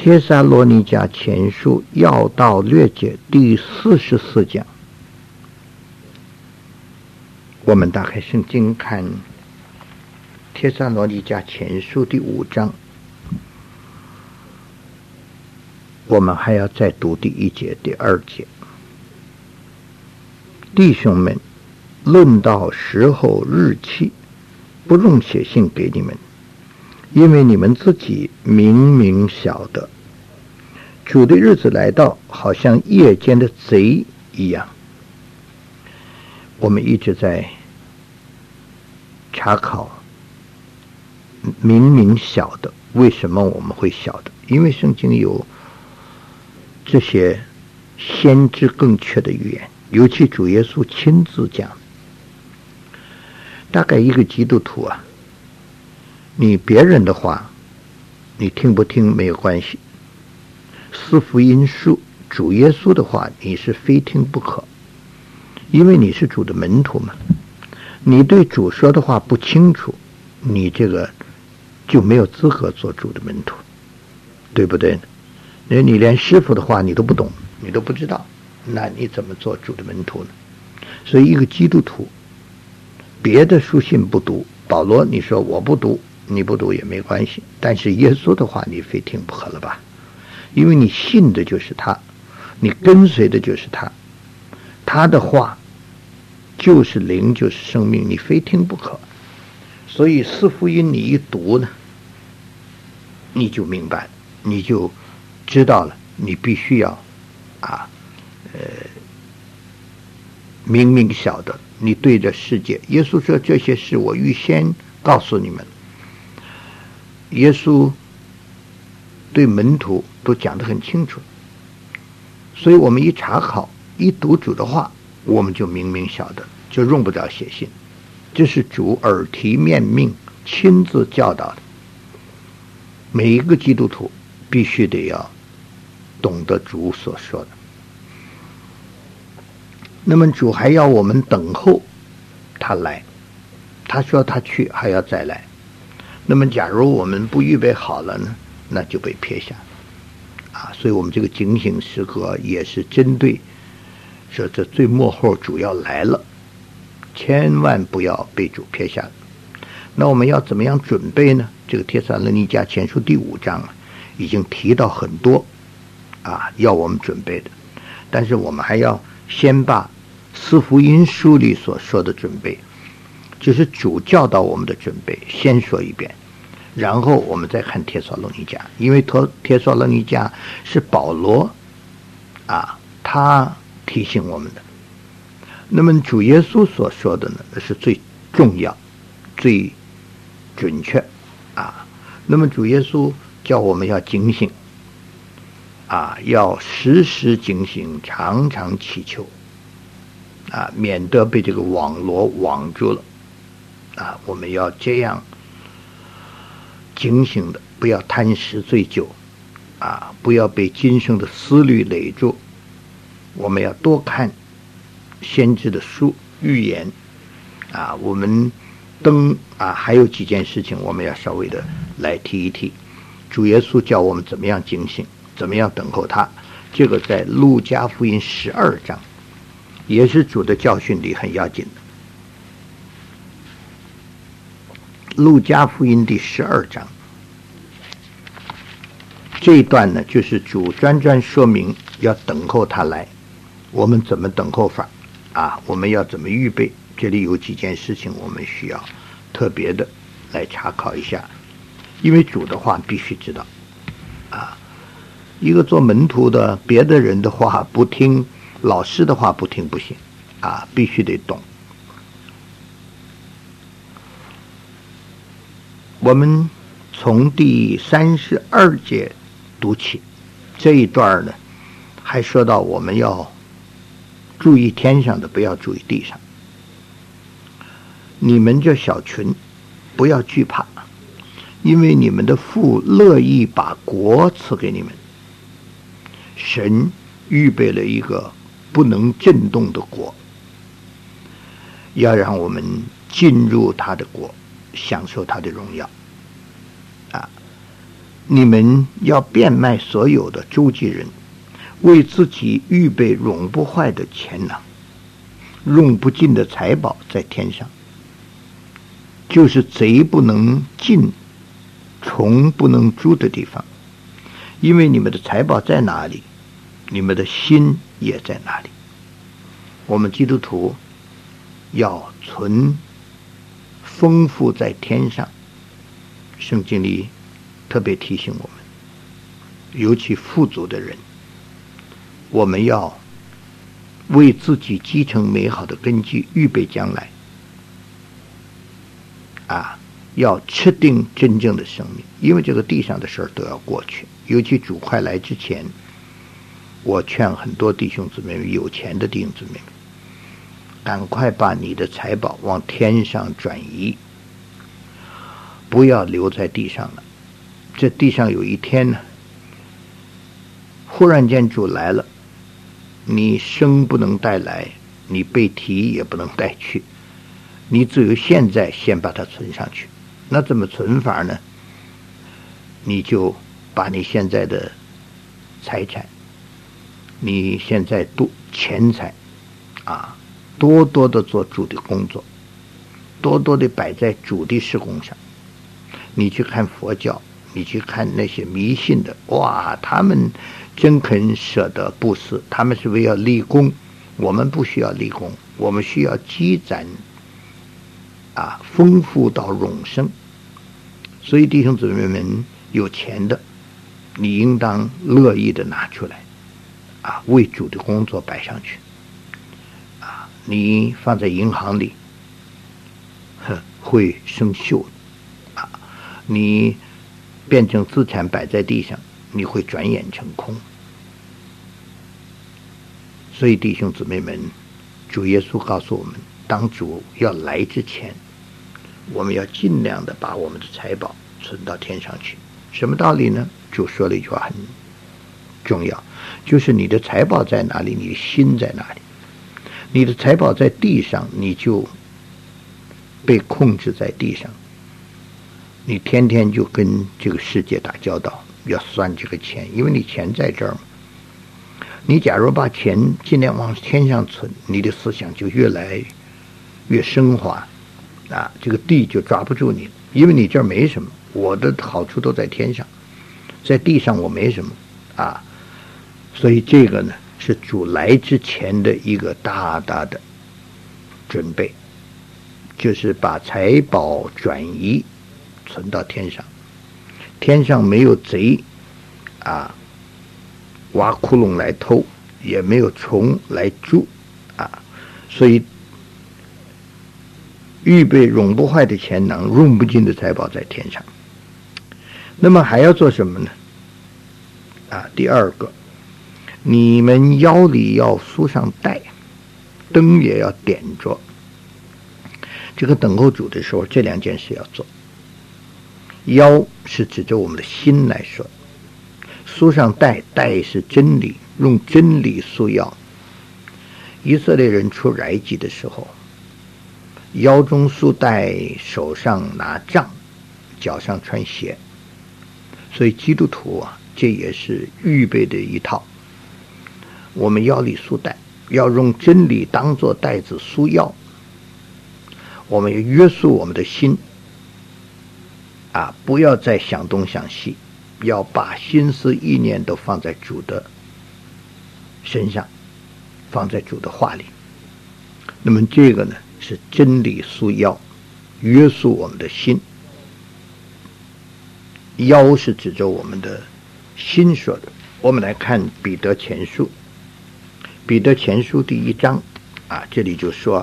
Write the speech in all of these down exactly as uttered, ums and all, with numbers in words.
帖撒罗尼迦前书要道略解第四十四讲，我们打开圣经看帖撒罗尼迦前书第五章，我们还要再读第一节、第二节。弟兄们，论到时候日期，不用写信给你们，因为你们自己明明晓得，主的日子来到，好像夜间的贼一样。我们一直在查考明明晓得，为什么我们会晓得？因为圣经有这些先知更确的预言，尤其主耶稣亲自讲。大概一个基督徒啊，你别人的话你听不听没有关系，四福音书主耶稣的话你是非听不可，因为你是主的门徒嘛。你对主说的话不清楚，你这个就没有资格做主的门徒，对不对呢？你连师傅的话你都不懂，你都不知道，那你怎么做主的门徒呢？所以一个基督徒别的书信不读，保罗你说我不读，你不读也没关系，但是耶稣的话你非听不可了吧？因为你信的就是他，你跟随的就是他，他的话就是灵，就是生命，你非听不可。所以四福音你一读呢，你就明白，你就知道了，你必须要啊，呃，明明晓得，你对着世界，耶稣说这些事我预先告诉你们。耶稣对门徒都讲得很清楚，所以我们一查考一读主的话，我们就明明晓得，就用不着写信。这是主耳提面命亲自教导的，每一个基督徒必须得要懂得主所说的。那么主还要我们等候他来，他说他去还要再来。那么假如我们不预备好了呢，那就被撇下啊。所以我们这个警醒时刻也是针对说这最末后主要来了，千万不要被主撇下。那我们要怎么样准备呢？这个帖撒罗尼迦前书第五章啊，已经提到很多啊要我们准备的，但是我们还要先把四福音书里所说的准备，就是主教导我们的准备先说一遍，然后我们再看帖撒罗尼迦，因为帖撒罗尼迦是保罗啊他提醒我们的。那么主耶稣所说的呢，是最重要最准确啊。那么主耶稣叫我们要警醒啊，要时时警醒，常常祈求啊，免得被这个网罗网住了啊。我们要这样警醒的，不要贪食醉酒啊，不要被今生的思虑累住。我们要多看先知的书预言啊。我们登啊还有几件事情我们要稍微的来提一提。主耶稣叫我们怎么样警醒，怎么样等候他，这个在路加福音十二章也是主的教训里很要紧的。路加福音第十二章这一段呢，就是主专专说明要等候他来，我们怎么等候法啊？我们要怎么预备？这里有几件事情我们需要特别的来查考一下，因为主的话必须知道啊。一个做门徒的，别的人的话不听，老师的话不听不行啊，必须得懂。我们从第三十二节读起，这一段呢还说到我们要注意天上的，不要注意地上。你们这小群不要惧怕，因为你们的父乐意把国赐给你们。神预备了一个不能震动的国，要让我们进入他的国，享受他的荣耀啊。 你们要变卖所有的周济人，为自己预备永不坏的钱囊，用不尽的财宝在天上，就是贼不能进，虫不能蛀的地方。因为你们的财宝在哪里，你们的心也在哪里。我们基督徒要存丰富在天上，圣经里特别提醒我们，尤其富足的人，我们要为自己积成美好的根基，预备将来啊，要吃定真正的生命。因为这个地上的事儿都要过去，尤其主快来之前，我劝很多弟兄姊妹们，有钱的弟兄姊妹们，赶快把你的财宝往天上转移，不要留在地上了。这地上有一天呢，忽然间主来了，你生不能带来，你被提也不能带去，你只有现在先把它存上去。那怎么存法呢？你就把你现在的财产，你现在多钱财啊，多多的做主的工作，多多的摆在主的事工上。你去看佛教，你去看那些迷信的，哇，他们真肯舍得布施，他们是为了立功。我们不需要立功，我们需要积攒啊，丰富到永生。所以弟兄姊妹们，有钱的你应当乐意的拿出来啊，为主的工作摆上去啊。你放在银行里呵会生锈啊，你变成资产摆在地上，你会转眼成空。所以弟兄姊妹们，主耶稣告诉我们，当主要来之前，我们要尽量的把我们的财宝存到天上去。什么道理呢？主说了一句话很重要，就是你的财宝在哪里，你的心在哪里。你的财宝在地上，你就被控制在地上，你天天就跟这个世界打交道，要算这个钱，因为你钱在这儿嘛。你假如把钱尽量往天上存，你的思想就越来越升华啊，这个地就抓不住你，因为你这儿没什么，我的好处都在天上，在地上我没什么啊。所以这个呢，是主来之前的一个大大的准备，就是把财宝转移存到天上，天上没有贼啊挖窟窿来偷，也没有虫来蛀啊，所以预备永不坏的钱囊，用不尽的财宝在天上。那么还要做什么呢？啊，第二个，你们腰里要束上带，灯也要点着。这个等候主的时候，这两件事要做。腰是指着我们的心来说，束上带，带是真理，用真理束腰。以色列人出埃及的时候，腰中束带，手上拿杖，脚上穿鞋。所以基督徒啊，这也是预备的一套。我们腰里束带，要用真理当作带子束腰。我们要约束我们的心啊，不要再想东想西，要把心思意念都放在主的身上，放在主的话里。那么这个呢，是真理束腰，约束我们的心。腰是指着我们的心说的。我们来看彼得前书，彼得前书第一章啊，这里就说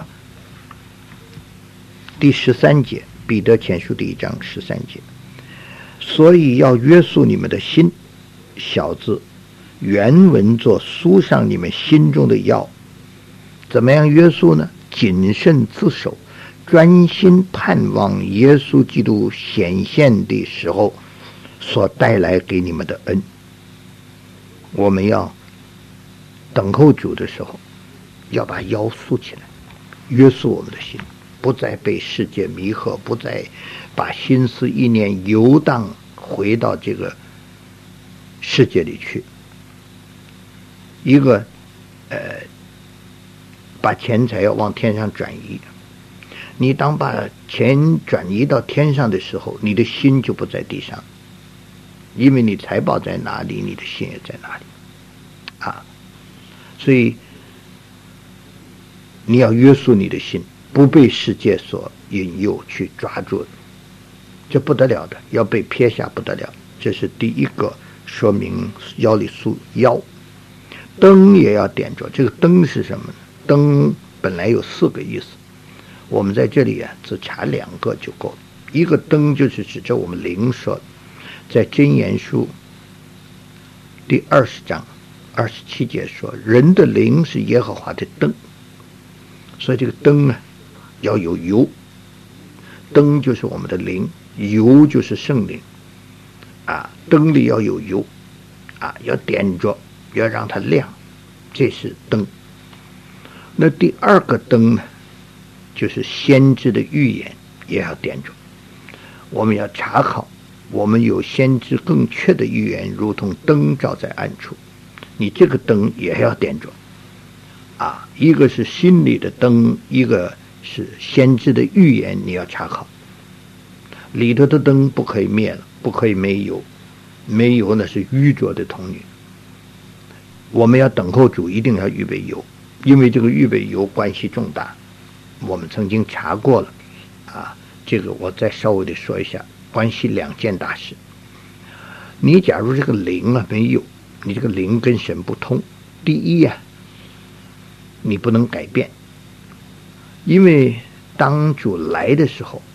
第十三节，彼得前书第一章十三节，所以要约束你们的心。小字原文作书上你们心中的腰。怎么样约束呢？谨慎自守，专心盼望耶稣基督显现的时候所带来给你们的恩。我们要等候主的时候，要把腰束起来，约束我们的心，不再被世界迷惑，不再把心思意念游荡回到这个世界里去，一个呃把钱财要往天上转移。你当把钱转移到天上的时候，你的心就不在地上，因为你财宝在哪里，你的心也在哪里啊。所以你要约束你的心，不被世界所引诱去抓住，这不得了的，要被撇下不得了。这是第一个说明要理数要。灯也要点着，这个灯是什么呢？灯本来有四个意思，我们在这里啊只查两个就够了。一个灯就是指着我们灵说的，在箴言书第二十章二十七节说，人的灵是耶和华的灯，所以这个灯啊要有油，灯就是我们的灵，油就是圣灵啊，灯里要有油啊，要点着，要让它亮，这是灯。那第二个灯呢，就是先知的预言也要点着，我们要查考，我们有先知更确的预言，如同灯照在暗处，你这个灯也要点着啊，一个是心里的灯，一个是先知的预言，你要查考。里头的灯不可以灭了，不可以没油，没油呢是愚拙的童女。我们要等候主，一定要预备油，因为这个预备油关系重大，我们曾经查过了啊。这个我再稍微的说一下，关系两件大事。你假如这个灵啊没有，你这个灵跟神不通，第一呀、啊，你不能改变，因为当主来的时候，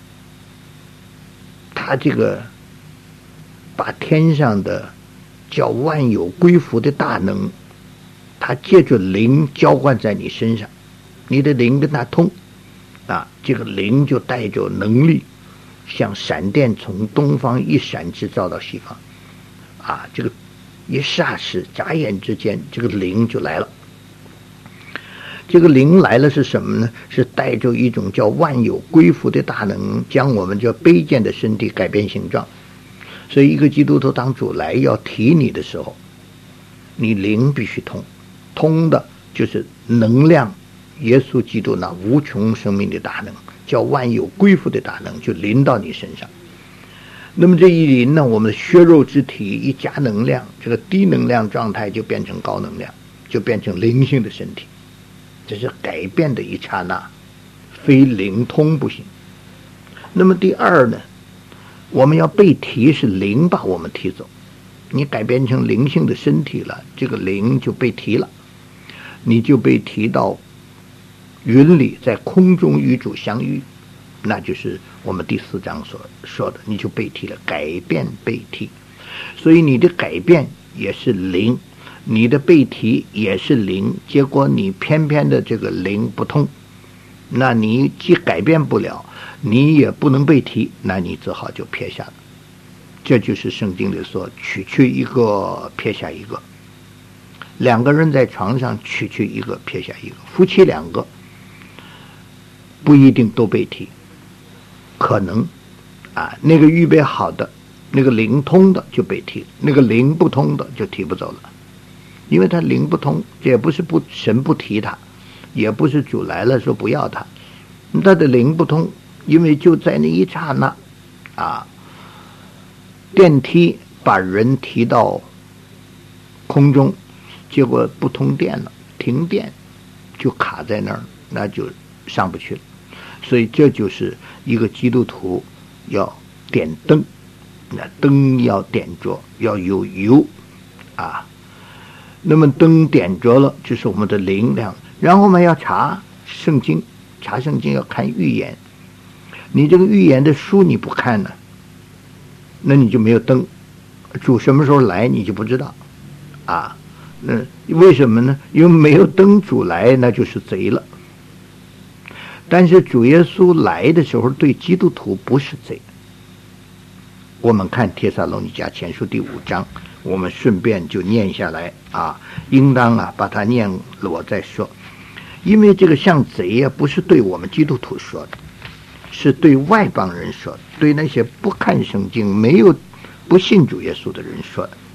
他这个把天上的叫万有归服的大能，他借着灵浇灌在你身上，你的灵跟他通啊，这个灵就带着能力，像闪电从东方一闪直照到西方啊，这个一霎时眨眼之间，这个灵就来了。这个灵来了是什么呢？是带着一种叫万有归服的大能，将我们这卑贱的身体改变形状。所以一个基督徒当主来要提你的时候，你灵必须通，通的就是能量，耶稣基督那无穷生命的大能，叫万有归服的大能就临到你身上。那么这一临呢，我们的血肉之体一加能量，这个低能量状态就变成高能量，就变成灵性的身体，这是改变的一刹那，非灵通不行。那么第二呢，我们要被提，是灵把我们提走，你改变成灵性的身体了，这个灵就被提了，你就被提到云里，在空中与主相遇，那就是我们第四章所说的，你就被提了，改变被提。所以你的改变也是灵，你的被提也是灵，结果你偏偏的这个灵不通，那你既改变不了，你也不能被提，那你只好就撇下了。这就是圣经里说，取去一个撇下一个，两个人在床上取去一个撇下一个，夫妻两个不一定都被提，可能啊，那个预备好的，那个灵通的就被提，那个灵不通的就提不走了，因为他灵不通，这也不是不神不提他，也不是主来了说不要他，他的灵不通，因为就在那一刹那啊，电梯把人提到空中，结果不通电了，停电就卡在那儿，那就上不去了。所以这就是一个基督徒要点灯，那灯要点着，要有油啊。那么灯点着了，就是我们的灵量。然后我们要查圣经，查圣经要看预言。你这个预言的书你不看呢，那你就没有灯，主什么时候来你就不知道啊。那为什么呢？因为没有灯，主来那就是贼了。但是主耶稣来的时候对基督徒不是贼。我们看帖撒罗尼迦前书第五章，我们顺便就念下来啊，应当啊把它念了我再说。因为这个像贼啊，不是对我们基督徒说的，是对外邦人说的，对那些不看圣经、没有不信主耶稣的人说的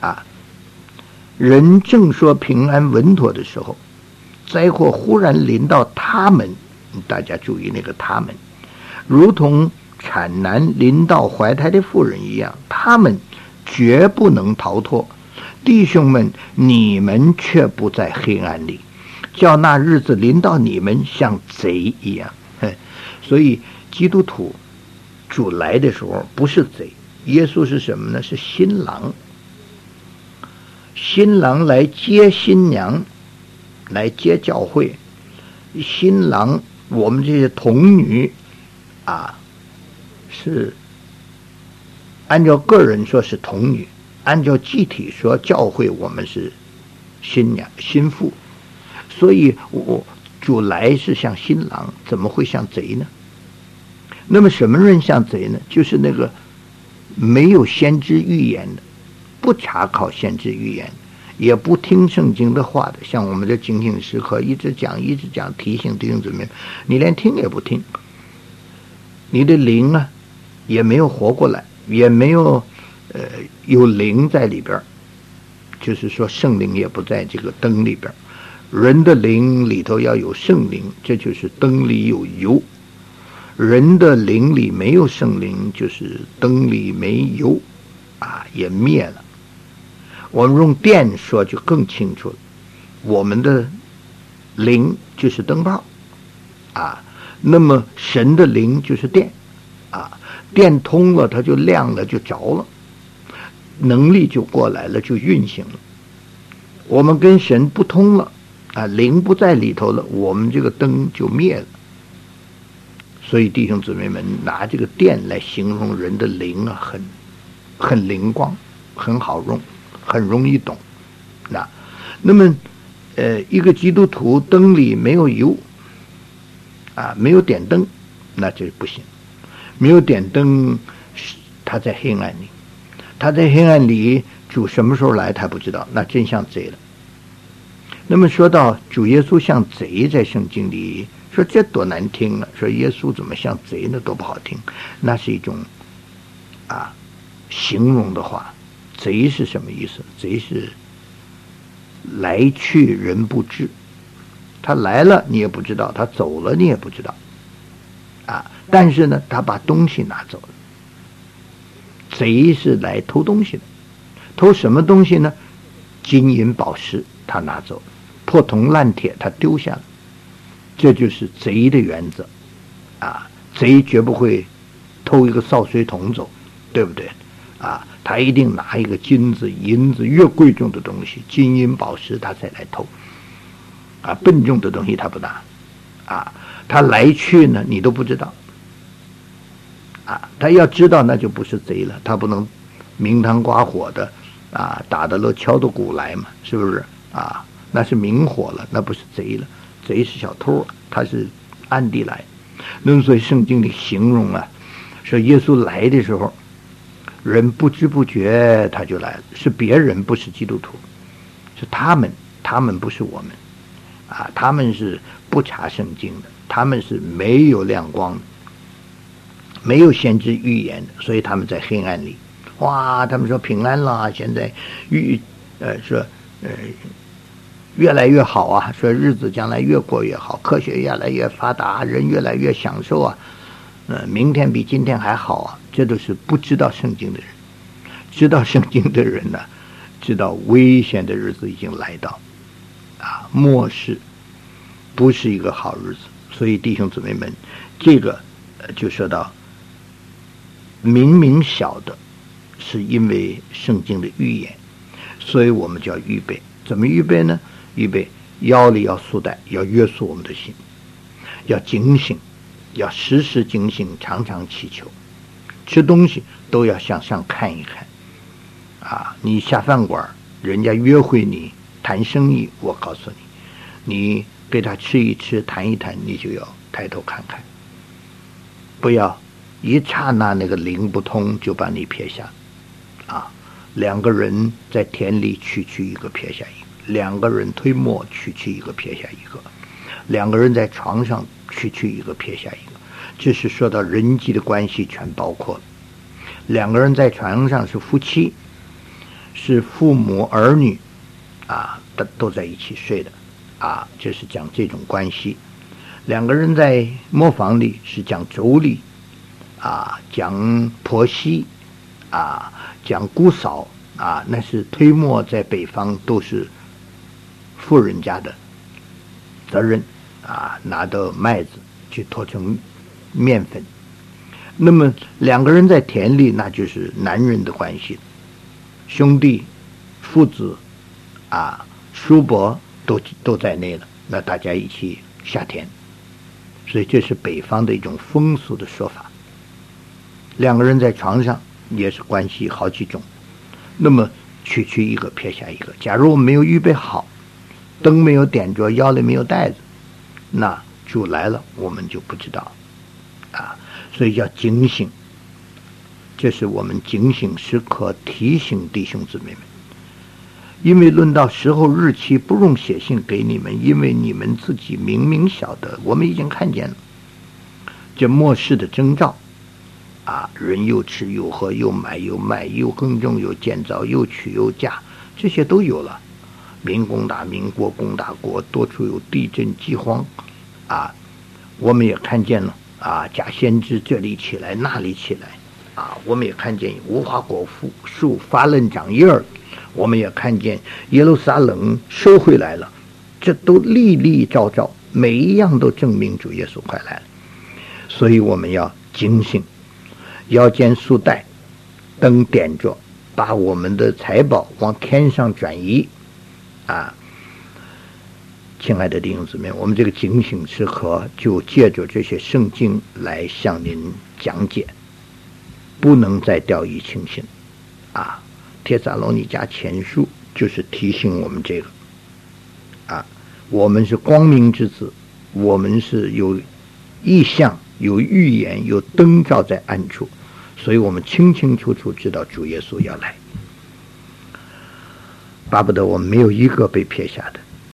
啊，人正说平安稳妥的时候，灾祸忽然临到他们，大家注意那个他们，如同产难临到怀胎的妇人一样，他们绝不能逃脱。弟兄们，你们却不在黑暗里，叫那日子临到你们像贼一样。所以基督徒主来的时候不是贼，耶稣是什么呢？是新郎。新郎来接新娘，来接教会。新郎，我们这些童女啊，是按照个人说是童女，按照集体说教会我们是新娘新妇。所以我主来是像新郎，怎么会像贼呢？那么什么人像贼呢？就是那个没有先知预言的，不查考先知预言，也不听圣经的话的，像我们的警醒时刻一直讲一直讲提醒弟兄姊妹，你连听也不听，你的灵啊也没有活过来，也没有呃有灵在里边，就是说圣灵也不在这个灯里边。人的灵里头要有圣灵，这就是灯里有油。人的灵里没有圣灵，就是灯里没油啊，也灭了。我们用电说就更清楚了，我们的灵就是灯泡啊，那么神的灵就是电啊，电通了它就亮了，就着了，能力就过来了，就运行了。我们跟神不通了啊，灵不在里头了，我们这个灯就灭了。所以弟兄姊妹们拿这个电来形容人的灵啊，很很灵光，很好用，很容易懂。那那么呃，一个基督徒灯里没有油啊，没有点灯，那这不行。没有点灯，他在黑暗里，他在黑暗里，主什么时候来他不知道，那真像贼了。那么说到主耶稣像贼，在圣经里说这多难听啊，说耶稣怎么像贼呢，多不好听。那是一种啊形容的话。贼是什么意思？贼是来去人不知，他来了你也不知道，他走了你也不知道啊。但是呢，他把东西拿走了。贼是来偷东西的，偷什么东西呢？金银宝石他拿走了，破铜烂铁他丢下了。这就是贼的原则啊！贼绝不会偷一个扫水桶走，对不对啊？他一定拿一个金子银子越贵重的东西，金银宝石他才来偷啊，笨重的东西他不拿啊。他来去呢你都不知道啊，他要知道那就不是贼了，他不能明堂刮火的啊，打得了敲得鼓来嘛，是不是啊？那是明火了，那不是贼了，贼是小偷，他是暗地来。那么所以圣经里形容啊，说耶稣来的时候，人不知不觉他就来了，是别人，不是基督徒，是他们，他们不是我们啊，他们是不查圣经的，他们是没有亮光的，没有先知预言的，所以他们在黑暗里。哇，他们说平安了，现在预呃说呃越来越好啊，说日子将来越过越好，科学越来越发达，人越来越享受啊，呃，明天比今天还好啊，这都是不知道圣经的人。知道圣经的人呢，知道危险的日子已经来到啊，末世不是一个好日子。所以弟兄姊妹们，这个就说到明明晓得是因为圣经的预言，所以我们就要预备。怎么预备呢？预备腰里要束带，要约束我们的心，要警醒，要时时警醒，常常祈求。吃东西都要向上看一看啊！你下饭馆，人家约会你谈生意，我告诉你，你给他吃一吃谈一谈，你就要抬头看看，不要一刹那那个灵不通就把你撇下啊！两个人在田里区区一个撇下一个，两个人推磨区区一个撇下一个，两个人在床上区区一个撇下一个，这是说到人际的关系全包括了。两个人在床上是夫妻， 是父母儿女啊都都在一起睡的啊，就是讲这种关系。两个人在磨坊里是讲妯娌啊，讲婆媳啊，讲姑嫂啊，那是推磨在北方都是富人家的责任啊，拿到麦子去拖成面粉。那么两个人在田里，那就是男人的关系，兄弟、父子啊、叔伯都都在内了，那大家一起下田。所以这是北方的一种风俗的说法。两个人在床上也是关系好几种，那么区区一个撇下一个。假如我没有预备好，灯没有点着，腰里没有带子，那主来了我们就不知道啊。所以叫警醒，这是我们警醒时刻提醒弟兄姊妹们。因为论到时候日期，不用写信给你们，因为你们自己明明晓得，我们已经看见了这末世的征兆啊，人又吃又喝，又买又卖，又耕种又建造，又娶又嫁，这些都有了。民攻打民，国攻打国，多处有地震饥荒啊。我们也看见了啊，假先知这里起来那里起来啊，我们也看见无花果树发嫩长叶儿，我们也看见耶路撒冷收回来了，这都历历照照，每一样都证明主耶稣快来了。所以我们要警醒，腰间束带，灯点着，把我们的财宝往天上转移啊！亲爱的弟兄姊妹，我们这个警醒时刻就借着这些圣经来向您讲解，不能再掉以轻心啊！帖撒罗尼迦前书就是提醒我们这个啊，我们是光明之子，我们是有意象、有预言、有灯照在暗处，所以我们清清楚楚知道主耶稣要来，巴不得我们没有一个被撇下的。